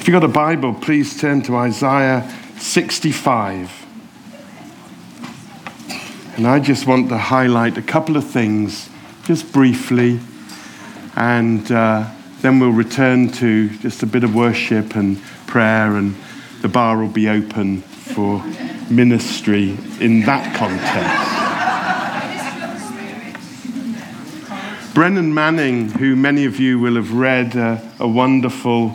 If you've got a Bible, please turn to Isaiah 65. And I just want to highlight a couple of things, just briefly, and then we'll return to just a bit of worship and prayer, and the bar will be open for ministry in that context. Brennan Manning, who many of you will have read, a wonderful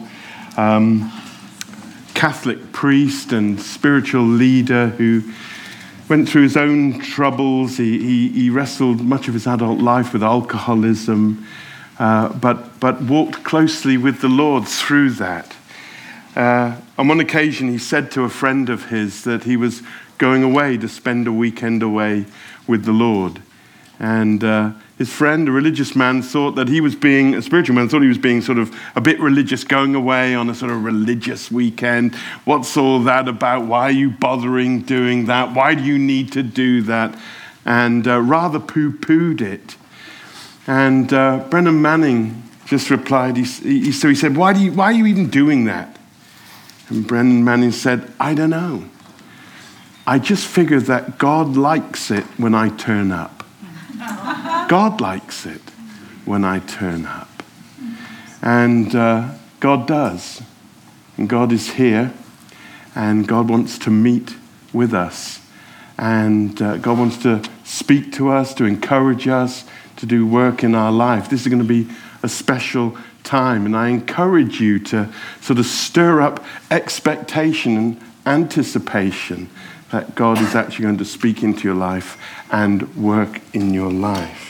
Catholic priest and spiritual leader who went through his own troubles. He wrestled much of his adult life with alcoholism, but walked closely with the Lord through that. On one occasion, he said to a friend of his that he was going away to spend a weekend away with the Lord. And his friend, a religious man, thought that he was being, a spiritual man, thought he was being sort of a bit religious, going away on a sort of religious weekend. What's all that about? Why are you bothering doing that? Why do you need to do that? And rather poo-pooed it. And Brennan Manning just replied, he said, why are you even doing that? And Brennan Manning said, I don't know. I just figure that God likes it when I turn up. God likes it when I turn up. And God does. And God is here. And God wants to meet with us. And God wants to speak to us, to encourage us, to do work in our life. This is going to be a special time. And I encourage you to sort of stir up expectation and anticipation that God is actually going to speak into your life and work in your life.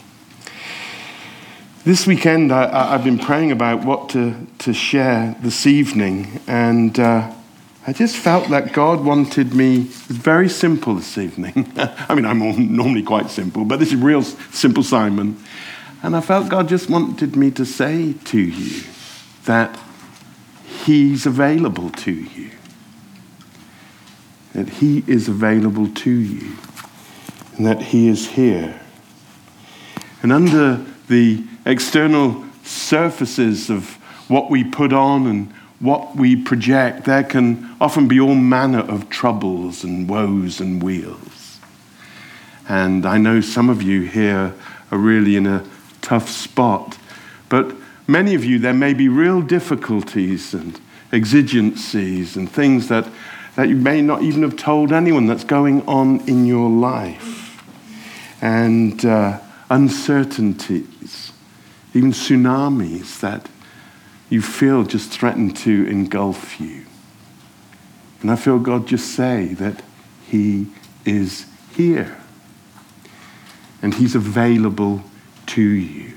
This weekend, I've been praying about what to share this evening, and I just felt that God wanted me. It's very simple this evening. I mean, I'm normally quite simple, but this is real simple, Simon. And I felt God just wanted me to say to you that He's available to you. That He is available to you. And that He is here. And under the external surfaces of what we put on and what we project, there can often be all manner of troubles and woes and weals. And I know some of you here are really in a tough spot, but many of you, there may be real difficulties and exigencies and things that you may not even have told anyone that's going on in your life. And uncertainties, even tsunamis that you feel just threaten to engulf you. And I feel God just say that He is here. And He's available to you.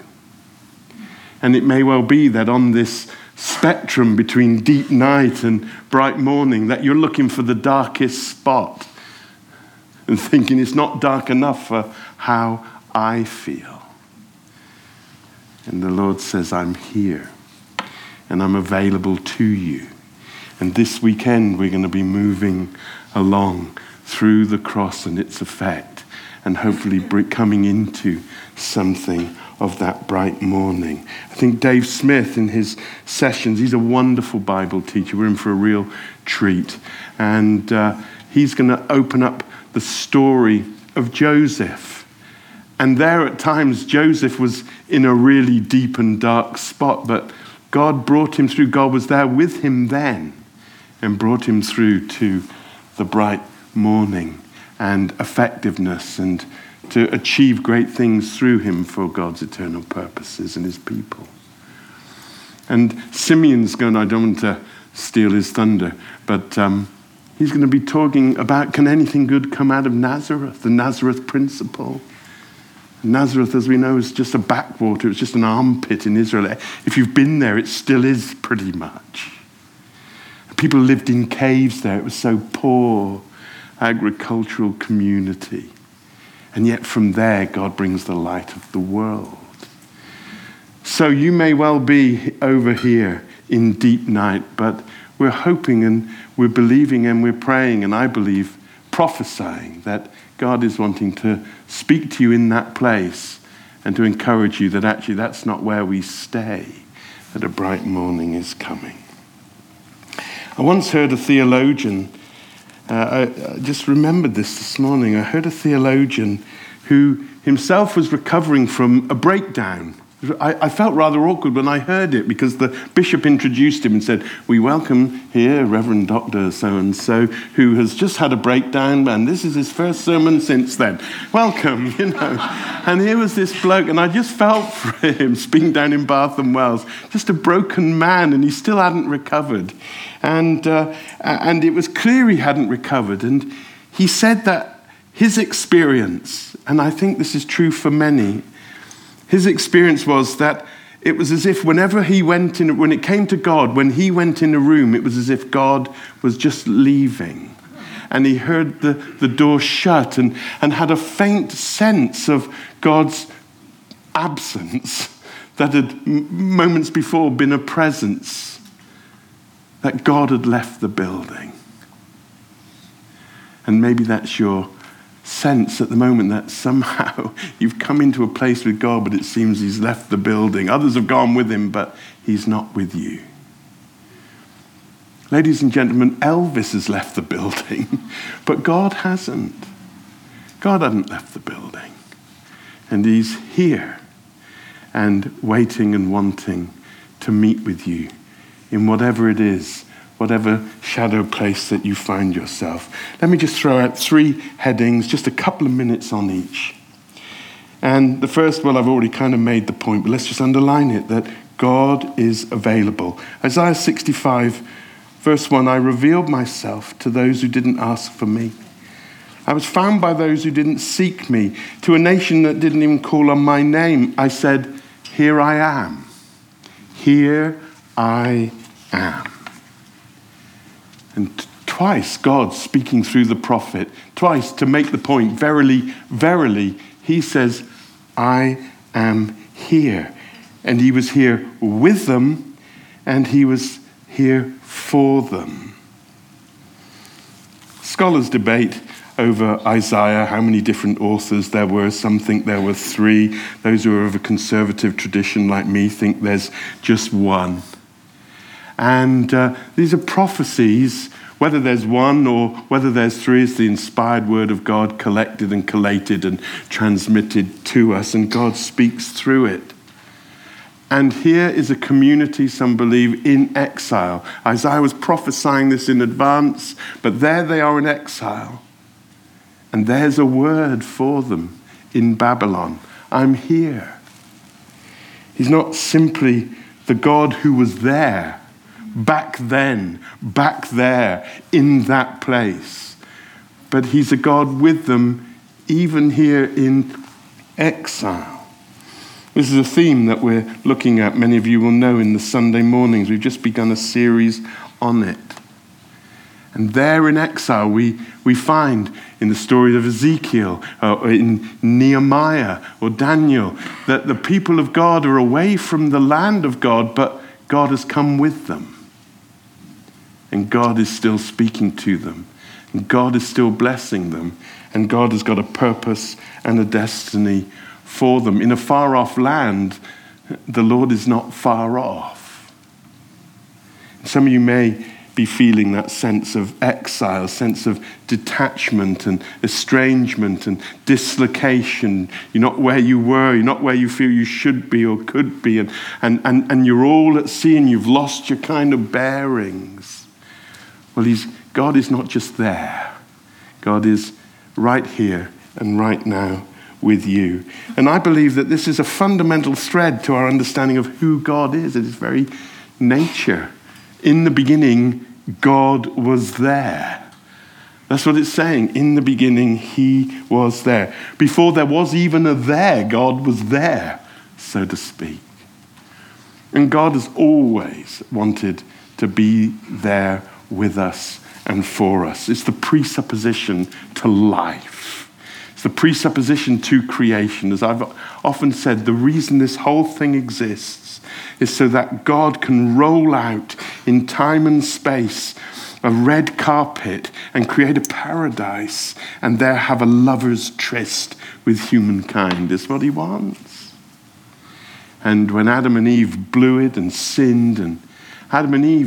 And it may well be that on this spectrum between deep night and bright morning, that you're looking for the darkest spot and thinking it's not dark enough for how I feel. And the Lord says, I'm here and I'm available to you. And this weekend we're going to be moving along through the cross and its effect, and hopefully coming into something of that bright morning. I think Dave Smith in his sessions, he's a wonderful Bible teacher. We're in for a real treat. And he's going to open up the story of Joseph. And there at times, Joseph was in a really deep and dark spot, but God brought him through. God was there with him then and brought him through to the bright morning and effectiveness, and to achieve great things through him for God's eternal purposes and His people. And Simeon's going, I don't want to steal his thunder, but he's going to be talking about, can anything good come out of Nazareth, the Nazareth principle. Nazareth, as we know, is just a backwater. It's just an armpit in Israel. If you've been there, it still is pretty much. People lived in caves there. It was so poor, agricultural community. And yet from there, God brings the light of the world. So you may well be over here in deep night, but we're hoping and we're believing and we're praying, and I believe prophesying that God is wanting to speak to you in that place and to encourage you that actually that's not where we stay, that a bright morning is coming. I once heard a theologian, I just remembered this morning. I heard a theologian who himself was recovering from a breakdown. I felt rather awkward when I heard it because the bishop introduced him and said, "We welcome here Reverend Dr. So-and-so, who has just had a breakdown, and this is his first sermon since then. Welcome," And here was this bloke, and I just felt for him, being down in Bath and Wells, just a broken man, and he still hadn't recovered. And it was clear he hadn't recovered. And he said that his experience, and I think this is true for many, his experience was that it was as if whenever he went in, when it came to God, when he went in a room, it was as if God was just leaving. And he heard the door shut and had a faint sense of God's absence that had moments before been a presence, that God had left the building. And maybe that's your sense at the moment, that somehow you've come into a place with God, but it seems he's left the building. Others have gone with him, but he's not with you. Ladies and gentlemen, Elvis has left the building, but God hasn't. God hadn't left the building. And he's here and waiting and wanting to meet with you in whatever it is, whatever shadow place that you find yourself. Let me just throw out 3 headings, just a couple of minutes on each. And the first, well, I've already kind of made the point, but let's just underline it, that God is available. Isaiah 65, verse 1, "I revealed myself to those who didn't ask for me. I was found by those who didn't seek me. To a nation that didn't even call on my name, I said, here I am. Here I am." And twice, God speaking through the prophet, twice to make the point, verily, verily, he says, I am here. And he was here with them, and he was here for them. Scholars debate over Isaiah, how many different authors there were. Some think there were 3. Those who are of a conservative tradition like me think there's just one. And these are prophecies, whether there's one or whether there's 3, it's the inspired word of God collected and collated and transmitted to us, and God speaks through it. And here is a community, some believe, in exile. Isaiah was prophesying this in advance, but there they are in exile. And there's a word for them in Babylon. I'm here. He's not simply the God who was there, back then, back there, in that place. But he's a God with them, even here in exile. This is a theme that we're looking at, many of you will know, in the Sunday mornings. We've just begun a series on it. And there in exile, we find in the story of Ezekiel, or in Nehemiah or Daniel, that the people of God are away from the land of God, but God has come with them. And God is still speaking to them. And God is still blessing them. And God has got a purpose and a destiny for them. In a far-off land, the Lord is not far off. Some of you may be feeling that sense of exile, sense of detachment and estrangement and dislocation. You're not where you were, you're not where you feel you should be or could be, and you're all at sea and you've lost your kind of bearings. Well, God is not just there. God is right here and right now with you. And I believe that this is a fundamental thread to our understanding of who God is. It is very nature. In the beginning, God was there. That's what it's saying. In the beginning, he was there. Before there was even a there, God was there, so to speak. And God has always wanted to be there with us and for us. It's the presupposition to life. It's the presupposition to creation. As I've often said, the reason this whole thing exists is so that God can roll out in time and space a red carpet and create a paradise and there have a lover's tryst with humankind. It's what he wants. And when Adam and Eve blew it and sinned, and Adam and Eve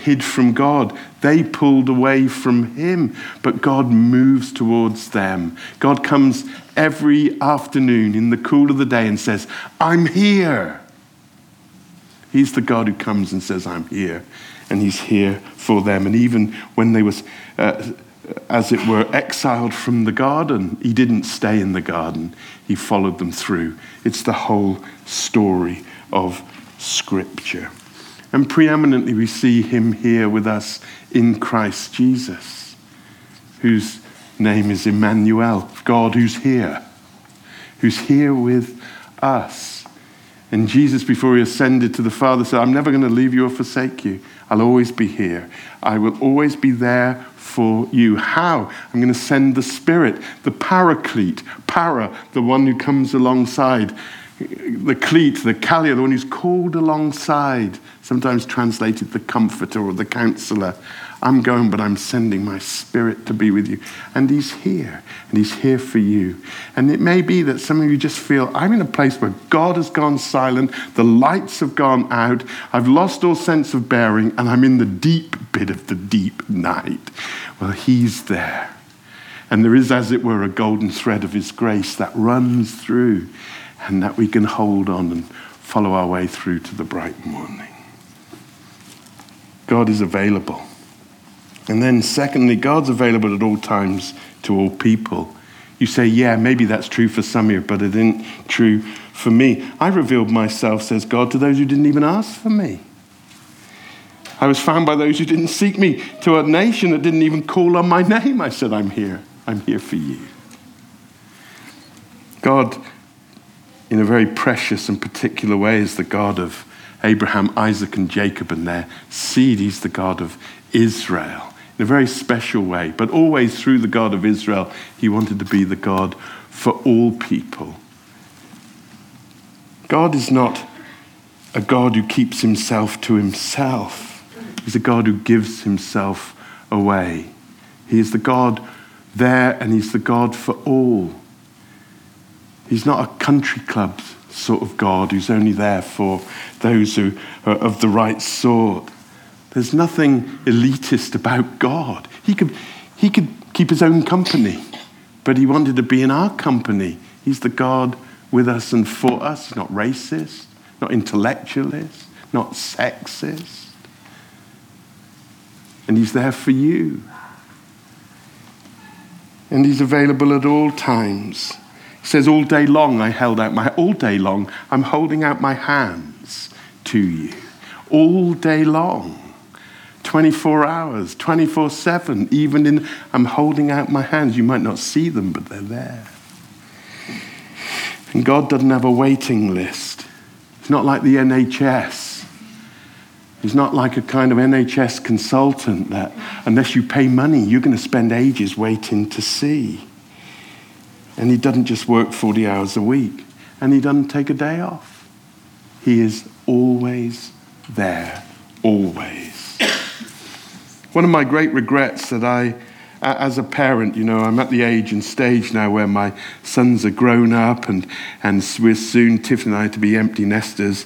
hid from God. They pulled away from him, but God moves towards them. God comes every afternoon in the cool of the day and says, I'm here. He's the God who comes and says, I'm here. And he's here for them. And even when they was, as it were, exiled from the garden, he didn't stay in the garden. He followed them through. It's the whole story of Scripture. And preeminently we see him here with us in Christ Jesus, whose name is Emmanuel, God who's here with us. And Jesus, before he ascended to the Father, said, I'm never going to leave you or forsake you. I'll always be here. I will always be there for you. How? I'm going to send the Spirit, the Paraclete, para, the one who comes alongside, the cleat, the Kalia, the one who's called alongside, sometimes translated the Comforter or the Counselor. I'm going, but I'm sending my Spirit to be with you. And he's here, and he's here for you. And it may be that some of you just feel, I'm in a place where God has gone silent, the lights have gone out, I've lost all sense of bearing, and I'm in the deep bit of the deep night. Well, he's there. And there is, as it were, a golden thread of his grace that runs through, and that we can hold on and follow our way through to the bright morning. God is available. And then secondly, God's available at all times to all people. You say, yeah, maybe that's true for some here, but it isn't true for me. I revealed myself, says God, to those who didn't even ask for me. I was found by those who didn't seek me, to a nation that didn't even call on my name. I said, I'm here for you. God, in a very precious and particular way, is the God of Abraham, Isaac, and Jacob and their seed. He's the God of Israel in a very special way, but always through the God of Israel, he wanted to be the God for all people. God is not a God who keeps himself to himself. He's a God who gives himself away. He is the God there, and he's the God for all. He's not a country club sort of God who's only there for those who are of the right sort. There's nothing elitist about God. He could keep his own company, but he wanted to be in our company. He's the God with us and for us. He's not racist, not intellectualist, not sexist. And he's there for you. And he's available at all times. He says, all day long I'm holding out my hands to you. All day long. 24 hours, 24/7, I'm holding out my hands. You might not see them, but they're there. And God doesn't have a waiting list. It's not like the NHS. He's not like a kind of NHS consultant that unless you pay money, you're going to spend ages waiting to see. And he doesn't just work 40 hours a week, and he doesn't take a day off. He is always there, always. One of my great regrets that I, as a parent, I'm at the age and stage now where my sons are grown up and we're soon, Tiffany and I, to be empty nesters.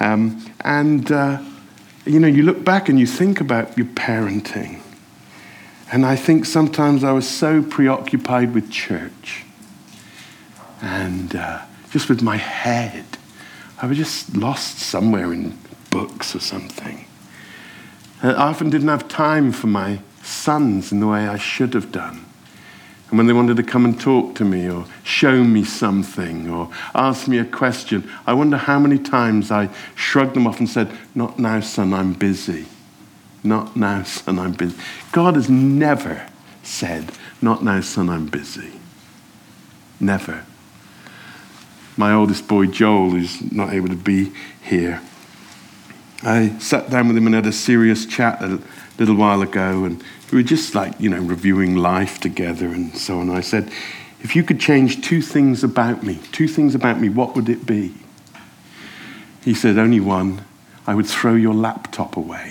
You look back and you think about your parenting. And I think sometimes I was so preoccupied with church and just with my head. I was just lost somewhere in books or something. I often didn't have time for my sons in the way I should have done. And when they wanted to come and talk to me or show me something or ask me a question, I wonder how many times I shrugged them off and said, not now, son, I'm busy. Not now, son, I'm busy. God has never said, not now, son, I'm busy. Never. My oldest boy, Joel, who's not able to be here, I sat down with him and had a serious chat a little while ago, and we were just reviewing life together and so on. I said, if you could change two things about me, what would it be? He said, only one. I would throw your laptop away.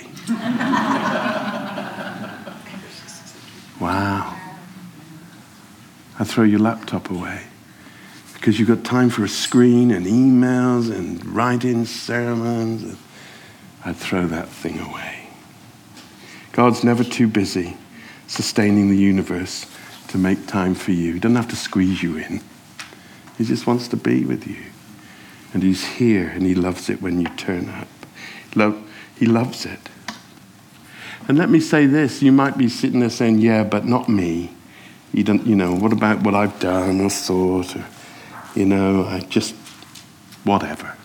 Wow. I'd throw your laptop away. Because you've got time for a screen and emails and writing sermons. I'd throw that thing away. God's never too busy sustaining the universe to make time for you. He doesn't have to squeeze you in. He just wants to be with you. And he's here, and he loves it when you turn up. He loves it. And let me say this, you might be sitting there saying, yeah, but not me. You don't, what about what I've done or thought, or, I just, whatever.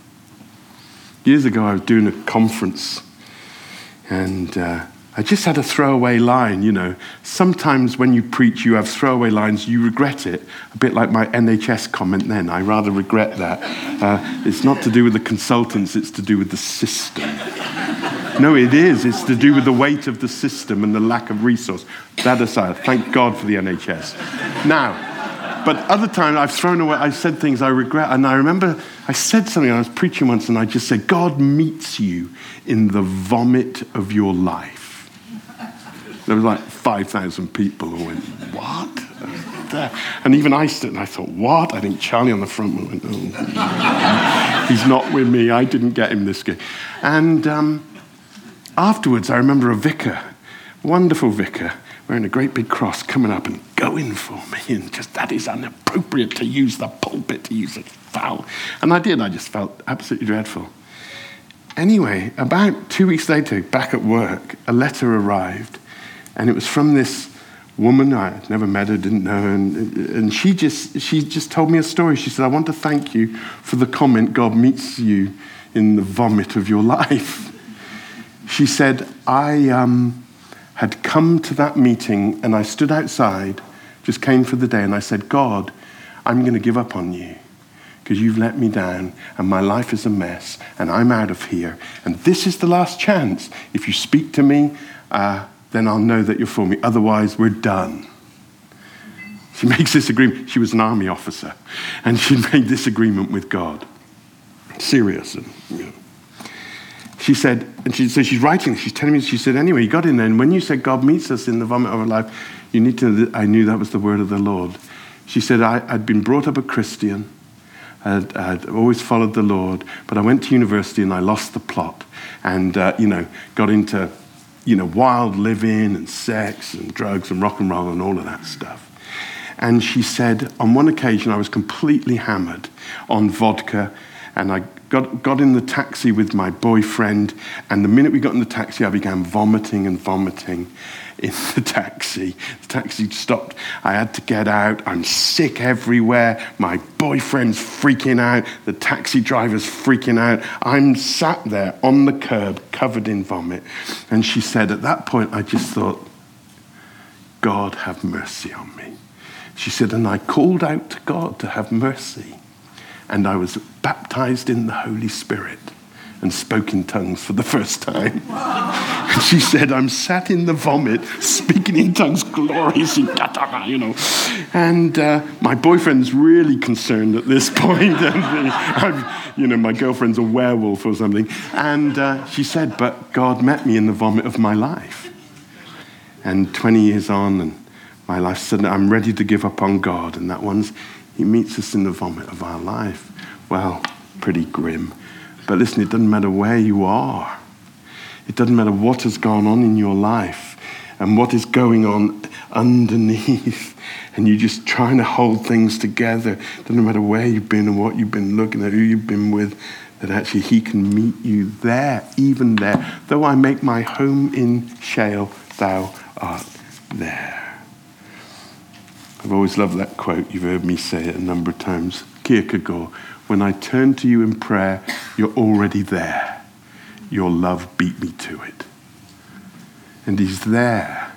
Years ago, I was doing a conference, and I just had a throwaway line, Sometimes when you preach, you have throwaway lines, you regret it. A bit like my NHS comment then. I rather regret that. It's not to do with the consultants, it's to do with the system. No, it is. It's to do with the weight of the system and the lack of resource. That aside, thank God for the NHS. Now, but other times I've thrown away, I've said things I regret. And I remember I said something, I was preaching once, and I just said, God meets you in the vomit of your life. There was like 5,000 people who went, what? And even I stood and I thought, what? I think Charlie on the front went, oh, he's not with me. I didn't get him this gig. And afterwards, I remember a vicar, wonderful vicar, wearing a great big cross, coming up and going for me. And just, that is inappropriate to use the pulpit, to use it foul. And I did. I just felt absolutely dreadful. Anyway, about 2 weeks later, back at work, a letter arrived. And it was from this woman. I never met her, didn't know her. And she just told me a story. She said, I want to thank you for the comment, God meets you in the vomit of your life. She said, I had come to that meeting and I stood outside, just came for the day, and I said, God, I'm going to give up on you because you've let me down and my life is a mess and I'm out of here. And this is the last chance. If you speak to me, then I'll know that you're for me. Otherwise, we're done. She makes this agreement. She was an army officer, and she made this agreement with God. Serious. And, She said, so she's writing, she's telling me, she said, anyway, you got in there, and when you said God meets us in the vomit of our life, you need to know that I knew that was the word of the Lord. She said, I'd been brought up a Christian. I'd always followed the Lord, but I went to university and I lost the plot and, got into wild living and sex and drugs and rock and roll and all of that stuff. And she said, on one occasion, I was completely hammered on vodka, and I got in the taxi with my boyfriend, and the minute we got in the taxi, I began vomiting in the taxi. The taxi stopped. I had to get out. I'm sick everywhere. My boyfriend's freaking out. The taxi driver's freaking out. I'm sat there on the curb, covered in vomit. And she said, at that point, I just thought, God, have mercy on me. She said, and I called out to God to have mercy. And I was baptized in the Holy Spirit and spoke in tongues for the first time. And she said, I'm sat in the vomit, speaking in tongues, gloriously, And my boyfriend's really concerned at this point. And my girlfriend's a werewolf or something. And she said, but God met me in the vomit of my life. And 20 years on, and my life said, I'm ready to give up on God. And that one's, he meets us in the vomit of our life. Well, pretty grim. But listen, it doesn't matter where you are. It doesn't matter what has gone on in your life and what is going on underneath. And you're just trying to hold things together. It doesn't matter where you've been and what you've been looking at, who you've been with, that actually he can meet you there, even there. Though I make my home in Sheol, thou art there. I've always loved that quote. You've heard me say it a number of times. Kierkegaard, when I turn to you in prayer, you're already there. Your love beat me to it. And he's there.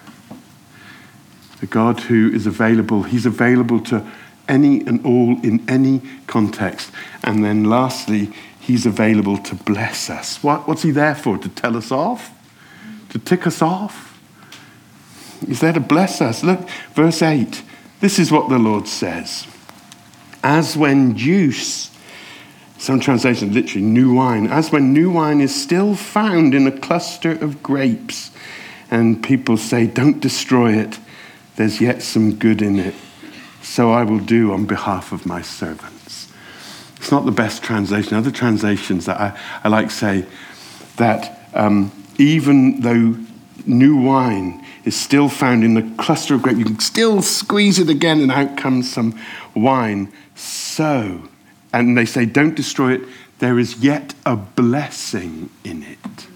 The God who is available, he's available to any and all in any context. And then lastly, he's available to bless us. What's he there for? To tell us off? To tick us off? He's there to bless us. Look, verse 8. This is what the Lord says. As when juice, some translations literally new wine, as when new wine is still found in a cluster of grapes, and people say, don't destroy it, there's yet some good in it. So I will do on behalf of my servants. It's not the best translation. Other translations that I like say that even though new wine is still found in the cluster of grapes. You can still squeeze it again and out comes some wine. So, and they say, don't destroy it. There is yet a blessing in it.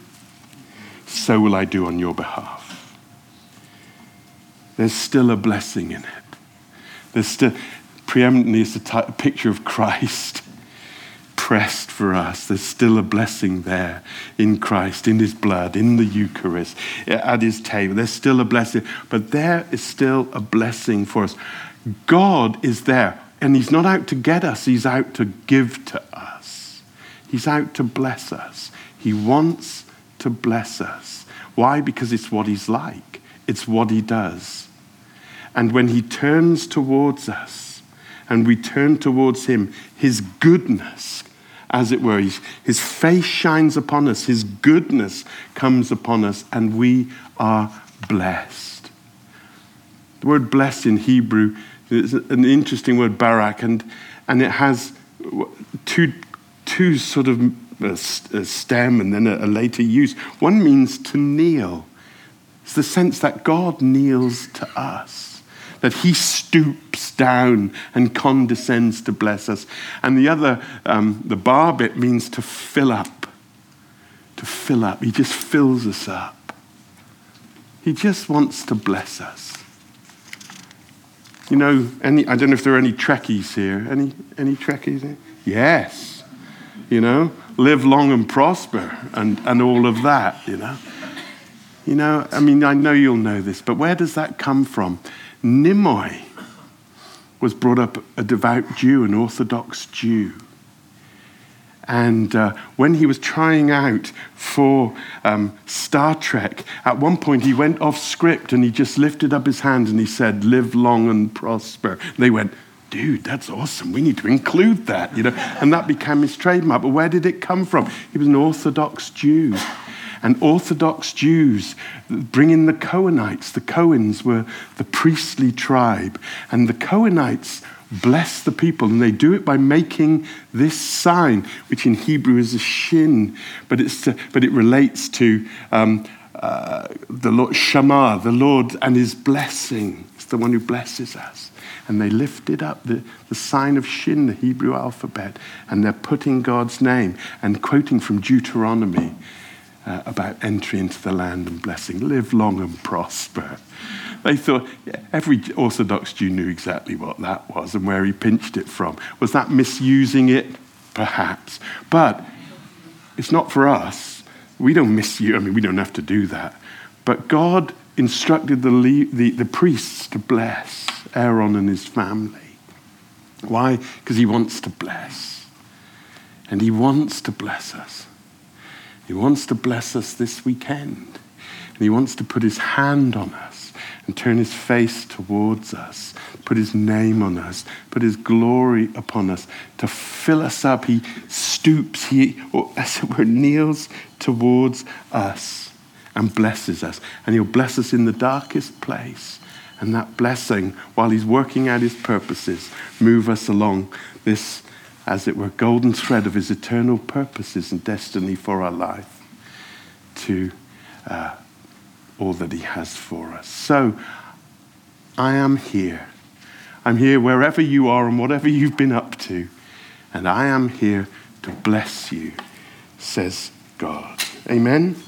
So will I do on your behalf. There's still a blessing in it. There's still, preeminently, it's a picture of Christ pressed for us. There's still a blessing there in Christ, in his blood, in the Eucharist, at his table. There's still a blessing, but there is still a blessing for us. God is there, and he's not out to get us. He's out to give to us. He's out to bless us. He wants to bless us. Why? Because it's what he's like. It's what he does. And when he turns towards us, and we turn towards him, his goodness, as it were, his face shines upon us, his goodness comes upon us, and we are blessed. The word blessed in Hebrew is an interesting word, barak, and it has two sort of a stem and then a later use. One means to kneel. It's the sense that God kneels to us, that he stoops down and condescends to bless us. And the other, the bar bit, means to fill up. To fill up. He just fills us up. He just wants to bless us. You know, I don't know if there are any Trekkies here. Any Trekkies here? Yes. You know, live long and prosper and all of that, you know. You know, I mean, I know you'll know this, but where does that come from? Nimoy was brought up a devout Jew, an Orthodox Jew. And when he was trying out for Star Trek, at one point he went off script and he just lifted up his hand and he said, "Live long and prosper." And they went, "Dude, that's awesome. We need to include that," you know. And that became his trademark. But where did it come from? He was an Orthodox Jew. And Orthodox Jews bring in the Cohenites. The Cohens were the priestly tribe. And the Cohenites bless the people. And they do it by making this sign, which in Hebrew is a shin. But it relates to the Lord, Shema, the Lord and his blessing. It's the one who blesses us. And they lifted up the sign of shin, the Hebrew alphabet. And they're putting God's name and quoting from Deuteronomy about entry into the land and blessing. Live long and prosper. They thought, every Orthodox Jew knew exactly what that was and where he pinched it from. Was that misusing it? Perhaps. But it's not for us. We don't misuse, I mean, we don't have to do that. But God instructed the priests to bless Aaron and his family. Why? Because he wants to bless. And he wants to bless us. He wants to bless us this weekend. And he wants to put his hand on us and turn his face towards us, put his name on us, put his glory upon us, to fill us up. He stoops, or as it were, kneels towards us and blesses us. And he'll bless us in the darkest place. And that blessing, while he's working out his purposes, move us along this, as it were, golden thread of his eternal purposes and destiny for our life to all that he has for us. So, I am here. I'm here wherever you are and whatever you've been up to. And I am here to bless you, says God. Amen.